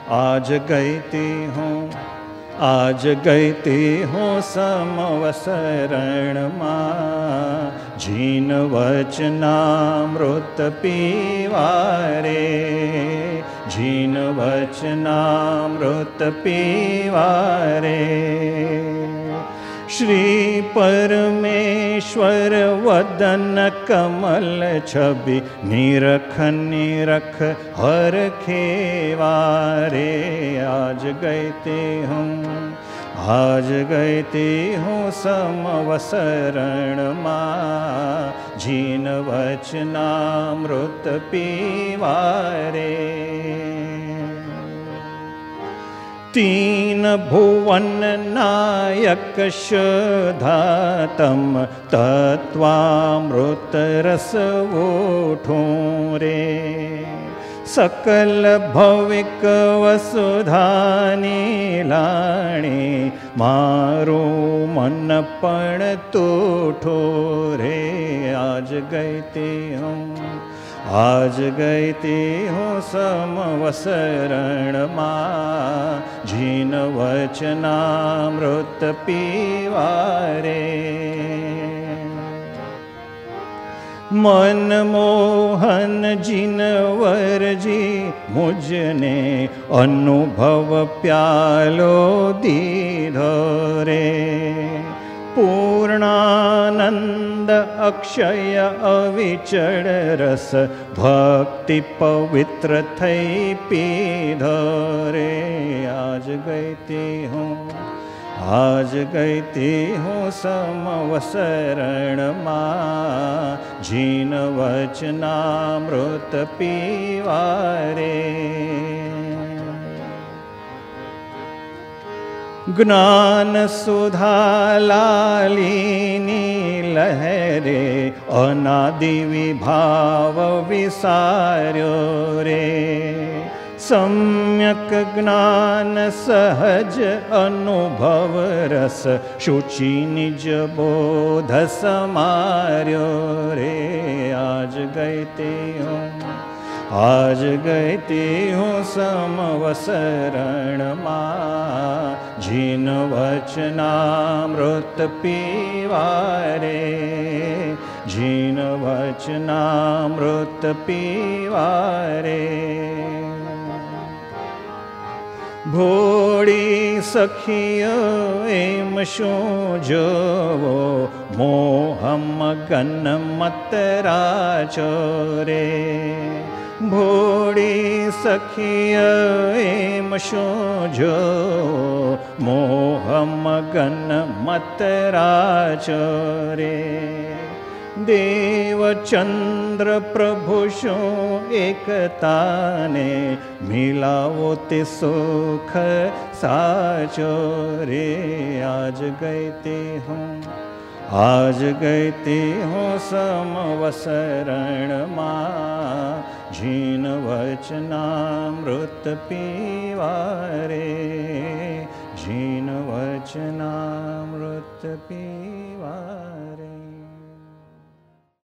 आज गईती हूँ, आज गईती हूँ समवसरण माँ, जीन वचनामृत पीवारे, जीन वचनामृत पीवारे। श्री परमेश्वर वदन कमल छवि, निरख निरख हर खेवारे। आज गईती हूँ, आज गईती हूँ समवसरण माँ, जीन वचनामृत पीवारे। तीन भुवन नायक शोधातम, तत्वामृत रस उठूं रे। सकल भविक वसुधानी लाणी, मारू मन पण तूठो रे। आज गईती हूँ, आज गईती हूँ समवसरण माँ, जीन वचनामृत पीवारे। मनमोहन जिनवर जी मुझने, अनुभव प्यालो दीधो रे। पूर्णानंद अक्षय अविचल रस, भक्ति पवित्र थई पीधो रे। आज गईती हूँ, आज गईती हूँ समवसरण माँ, जीन वचनामृत पीवारे। ज्ञान सुधा लालिनी लहरे, अनादि विभाव विसार्यो रे। सम्यक ज्ञान सहज अनुभव रस, शुचि निज बोध समार्यो रे। आज गईती हूँ, आज गईती हूँ समवसरण माँ, जीन वचनामृत पीवारे, जीन वचनामृत पीवारे। भोड़ी सखियो एम शू जोवो, मोह मगन मत राचो रे। भोड़ी सखियो एम शू जो, मोह मगन मत राचो रे। देव चंद्र प्रभु शो एकताने, मिलावो ते सुख साचो रे। आज गईती हूँ, आज गईती हूँ समवसरण माँ, जीन वचनामृत पीवारे, जीन वचनामृत पीवारे।